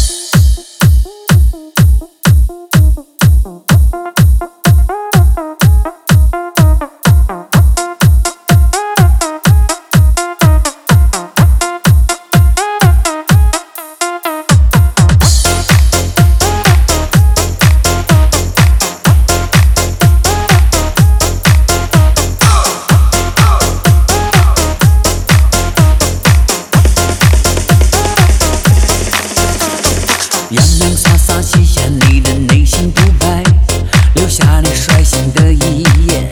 洋洋洒洒写下你的内心独白，留下你率性的一眼，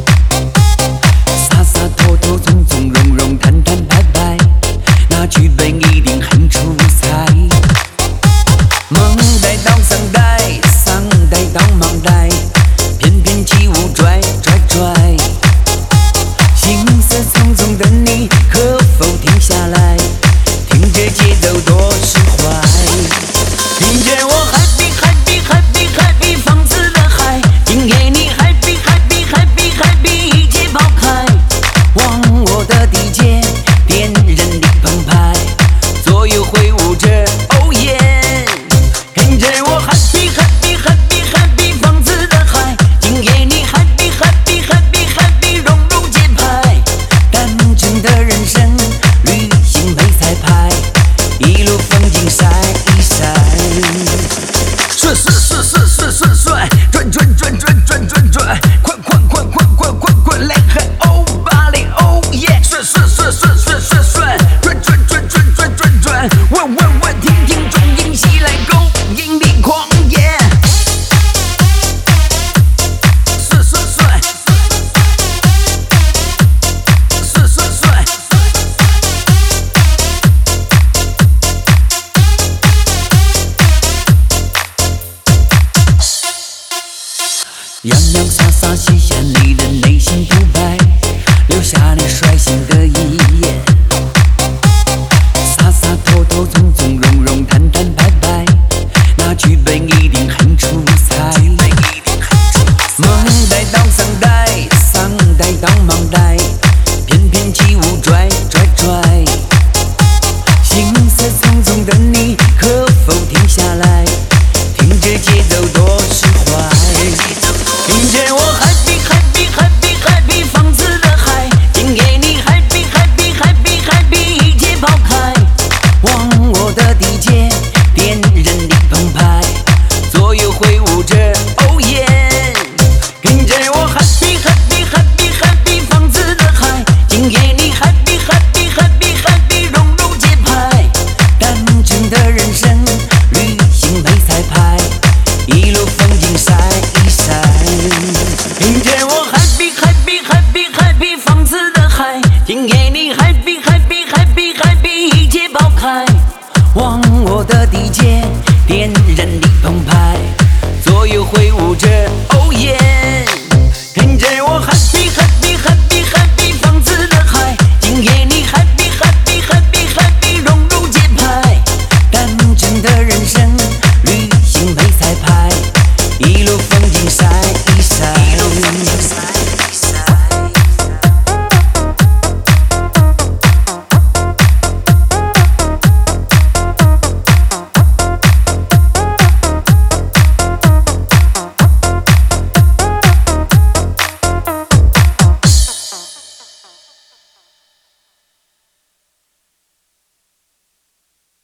洒洒脱脱，从从容容，坦坦白白，那剧本一定很出彩。梦带到桑带，桑带到忙带，翩翩起舞拽拽拽，行色匆匆的你可否停下来，听着节奏多释怀。听见我 happy happy happy happy 放肆的嗨，今夜你 happy happy happy happy 一切抛开，往我的地界点燃你澎湃，左右挥舞着 oh yeah。 跟着我 happy happy happy happy 放肆的嗨，今夜你 happy happy happy happy 融入节拍，单纯的人生旅行没彩排，一路风景晒一晒。顺顺顺顺顺顺顺，转转转转转转转，滚滚滚滚滚滚滚，来嗨哦巴黎哦耶！顺顺顺顺顺顺顺，转转转转转转转，问问问，听听中音西来勾引你狂野。顺顺顺，顺顺顺。洋洋洒洒写下你的内心独白，留下你率性的一眼，洒洒脱脱，从从容容，坦坦白白，那剧本一定很出彩。梦带到桑带，桑带到忙带，翩翩起舞拽拽拽，行色匆匆的你可否停下来，听着节奏多释怀。听见我 happy happy happy happy 放肆的嗨，今夜你 happy happy happy happy 一切抛开，往我的地界点燃你澎湃，左右挥舞着 oh yeah。 跟着我 happy happy happy happy 放肆的嗨，今夜你 happy happy happy happy 融入节拍，单纯的人生旅行没彩排，一路风景晒一晒。听见我 happy happy happy happy 放肆的嗨，今夜你 happy happy happy happy 一切抛开，往我的地界点燃你澎湃，左右挥舞着 oh yeah。